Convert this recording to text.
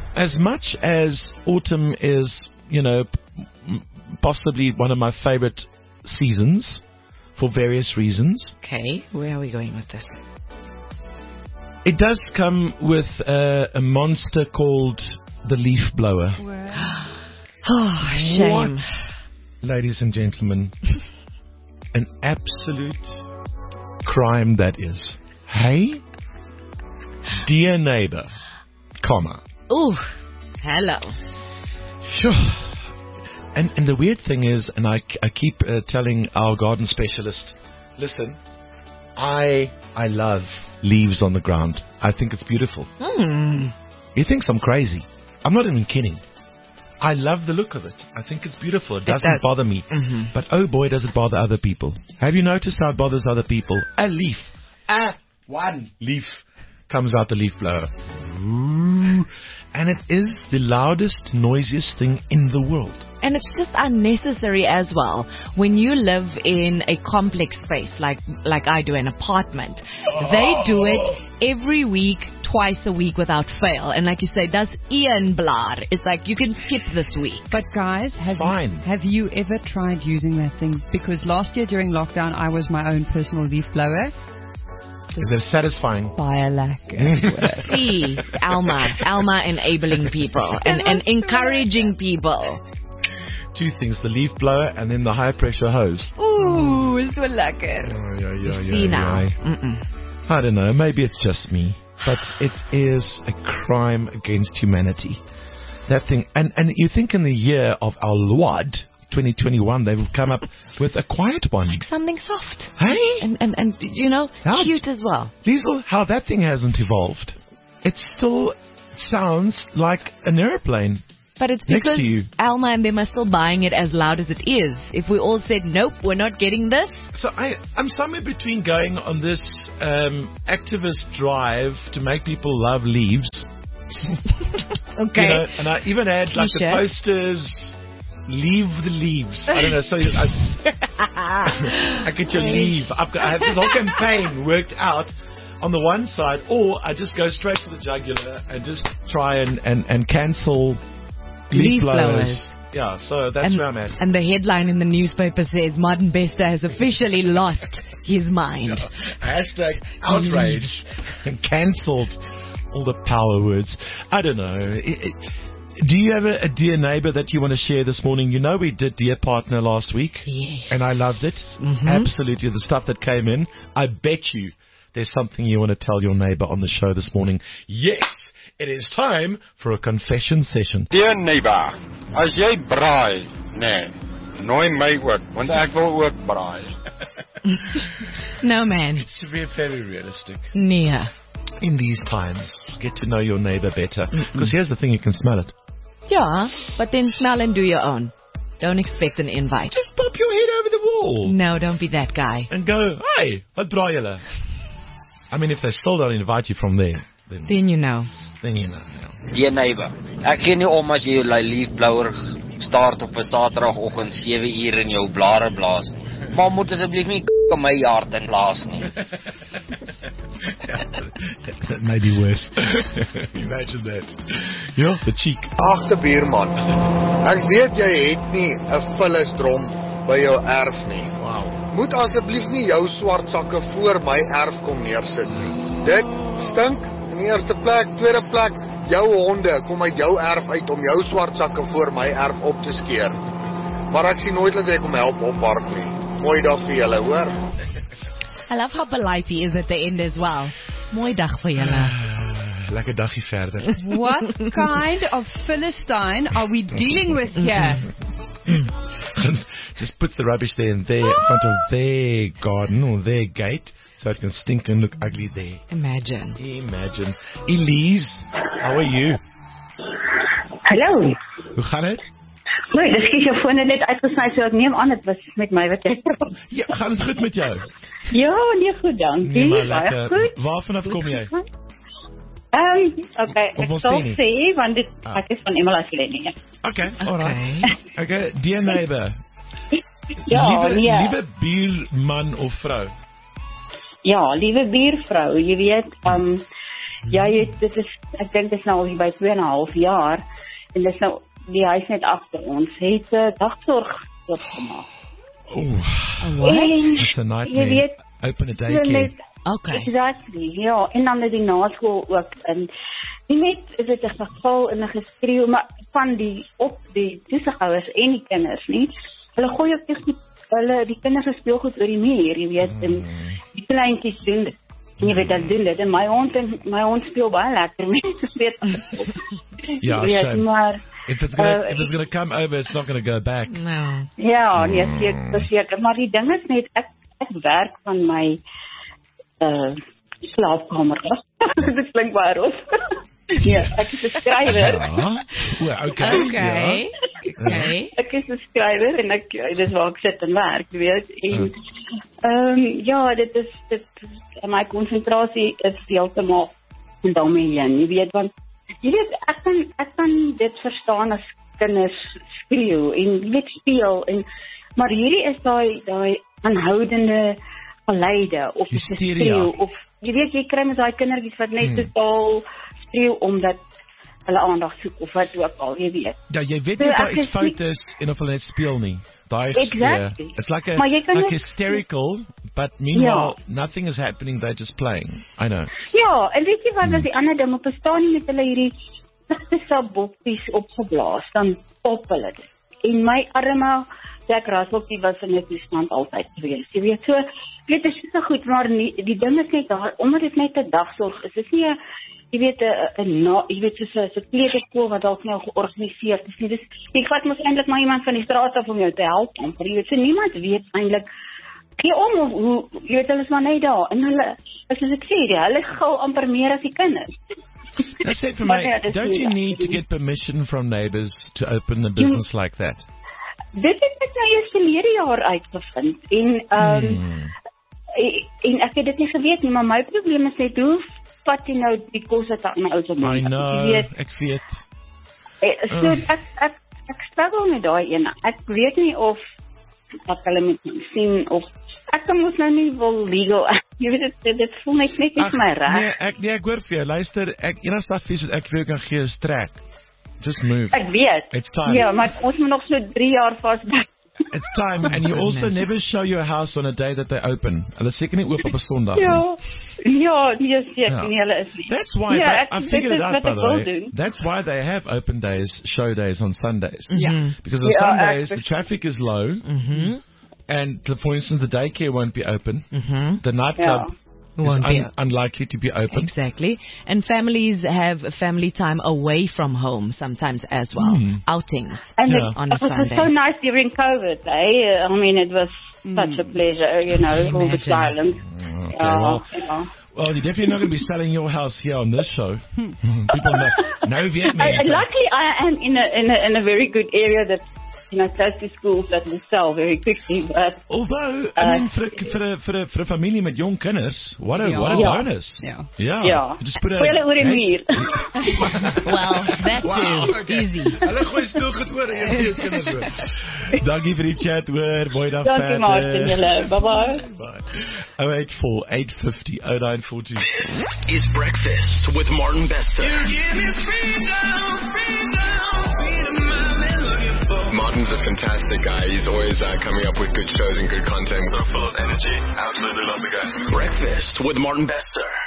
as much as autumn is, possibly one of my favorite seasons for various reasons. Okay, where are we going with this? It does come with a monster called the leaf blower. Oh, shame. What, ladies and gentlemen, an absolute crime that is. Hey, dear neighbor, comma. Ooh, hello. Sure. And the weird thing is, and I keep telling our garden specialist, listen, I love leaves on the ground. I think it's beautiful. He thinks I'm crazy. I'm not even kidding. I love the look of it. I think it's beautiful. It doesn't bother me. But oh boy, does it bother other people. Have you noticed how it bothers other people? A leaf. One leaf comes out the leaf blower. Ooh. And it is the loudest, noisiest thing in the world. And it's just unnecessary as well. When you live in a complex space, like I do, an apartment, they do it every week, twice a week without fail. And like you say, does Ian Blaar. It's like you can skip this week. But guys, have you ever tried using that thing? Because last year during lockdown, I was my own personal leaf blower. Is it satisfying? See, Alma enabling people and encouraging people. Two things, the leaf blower and then the high pressure hose. Ooh, so lekker. See now. I don't know, maybe it's just me, but it is a crime against humanity. That thing, and you think in the year of our Lord, 2021, they will come up with a quiet one. Like something soft. Hey? And cute as well. Liesl, how that thing hasn't evolved. It still sounds like an airplane. But it's because Alma and them are still buying it as loud as it is. If we all said, nope, we're not getting this. So I'm somewhere between going on this activist drive to make people love leaves. Okay. And I even had like the posters, leave the leaves. I don't know. So I get your leave. I have this whole campaign worked out on the one side, or I just go straight to the jugular and just try and cancel leaf blowers. Yeah, so that's where I'm at. And the headline in the newspaper says, Martin Bester has officially lost his mind. Yeah. Hashtag outrage and cancelled all the power words. I don't know. Do you have a dear neighbor that you want to share this morning? We did Dear Partner last week. Yes. And I loved it. Absolutely. The stuff that came in. I bet you there's something you want to tell your neighbor on the show this morning. Yes! It is time for a confession session. Dear neighbor, as jy braai, nooi my ook, want ek wil ook braai. No, man. It's very realistic. Yeah. In these times, get to know your neighbor better. Because here's the thing, you can smell it. Yeah, but then smell and do your own. Don't expect an invite. Just pop your head over the wall. No, don't be that guy. And go, hey, wat braai julle? I mean, if they still don't invite you from there, then you know. Then you know. Dear neighbor, ek gee nie om as jy jou leafblower start op 'n Saterdagoggend 7 uur in jou blare blaas. Maar moet asseblief nie in my yard in blaas nie. That may be worse. Imagine that. Yeah, the cheek. Agterbuurman, ek weet jy het nie 'n vullisdrom by jou erf nie. Wow. Moet asseblief nie jou swart sakke voor my erf kom neersit nie. Dit stink. In die eerste plek, tweede plek, jou honde kom uit jou erf uit om jou swart sakke voor my erf op te skeer. Maar ek sien nooit dat jy kom help oppark nie. Mooi dag vir julle, hoor. I love how polite he is at the end as well. Mooi dag vir julle. Lekker daggie verder. What kind of Philistine are we dealing with here? Just puts the rubbish there and there in front of their garden or their gate. So it can stink and look ugly there. Imagine. Elise, how are you? Hallo. Hoe gaan het? Mooi, dis kies jou foon net uitgesny, so ek neem aan dit was met my wat jy praat. Ja, gaan het goed met jou? Ja, nee, goed, dankie. Nee, baie goed. Waarvan af kom jy? Okay, ek sal sê, want ek is van Emalasleni. Okay, alright. Okay, dear neighbor. Ja, liewe buurman of vrou? Ja, liewe buurvrou, jy weet, Ja, dit is, ek dink dit is nou al by 2,5 jaar, en dit is nou, die huis net agter ons, het dagsorg gemaak. What? It's a nightmare. Jy weet, Open a daycare. Okay. Exactly, ja, en dan met die naskool ook, en nie net is dit 'n geval en 'n geskreeu, maar van die toesighouers en die kinders nie, hulle gooi ook die kinders se speelgoed oor die muur, jy weet, en die kleintjies doen dit. Jy weet, dat doen dit, en my hond speel baie lekker met speel. Ja, weet, shame. maar If it's gonna come over, it's not gonna go back. No. ja, nee, seker, maar die ding is net, ek werk van my slaapkamer af. Dit klink baie rof. Ja, ek is 'n skrywer. Ja, okay. Okay. Ek is 'n skrywer en dis waar ek sit en werk, weet. En ja, dit my konsentrasie is heeltemal daarmee, jy weet, want jy weet, ek kan dit verstaan as kinders skreeu en jy weet speel maar hierdie is daai aanhoudende geluide of skreeu of jy weet jy kry met daai kindertjies wat net totaal skreeu omdat hulle aandag soek of wat ook al, jy weet. Ja, jy weet nie of daar iets fout is en of hulle net speel nie. Exactly. It's like hysterical, but meanwhile nothing is happening, they're just playing. I know. Ja, en weet jy wat is die ander ding, op verstaan nie met hulle hierdie boppies opgeblaas, dan pop hulle dit. En my arme Jack Russell, die was in 'n toestand altyd gewees. Jy weet, so, dit is so goed, maar die ding is net daar, omdat dit net 'n dagsorg is, is nie jy weet, soos 'n kleuterskool wat dalk nou georganiseer is. Dis ek vat mos eintlik maar iemand van die straat af om jou te help, maar jy weet, so niemand weet eintlik gee om of hoe, jy weet, hulle is maar net daar, en hulle, soos ek sê, hulle gou amper meer as die kinders. That's it for me. Don't you need to get permission from neighbors to open a business like that? Dit het ek nou eers verlede jaar uitgevind, en ek het dit nie geweet nie, maar my probleem is net, hoe vat jy nou die kos uit my ou se mond? I know, ek weet. So ek struggle met daai ene. Ek weet nie of wat hulle met my sien, of ek moet nou nie wil legal, jy weet, dit voel net nie vir my reg. Ek hoor vir jou, luister, enigste advies wat ek vir jou kan gee is trek. Just move. Ek weet. It's time. Ja, maar ons moet nog so 3 jaar vasbly. It's time, and you also never show your house on a day that they open. Hulle seker nie oop op 'n Sondag nie. Ja, nee, seker nie, hulle is nie. That's why, I figured it out, by the way. That's why they have open days, show days on Sundays. Yeah. Because on Sundays, the traffic is low, and for instance, the daycare won't be open. The nightclub is unlikely to be open. Exactly. And families have family time away from home sometimes as well. Outings on a Sunday. It was so nice during COVID, I mean, it was such a pleasure, you know, all the silence. Well, you're definitely not going to be selling your house here on this show. People know Vietnamese. Luckily, I am in a very good area that, you know, close to schools that will sell very quickly. But although, I mean, for a familie met jong kinders, what a bonus. Yeah. Just put a muur. Well, that's easy. Hulle gooi speelgoed oor en jou kinders oor. Dankie vir die chat hoor. Mooi dag verder. Dankie Martin, julle. Bye. 084 850 0942. This is Breakfast with Martin Bester. You give me freedom, my melody. Martin's a fantastic guy. He's always coming up with good shows and good content. So full of energy. Absolutely love the guy. Breakfast with Martin Bester.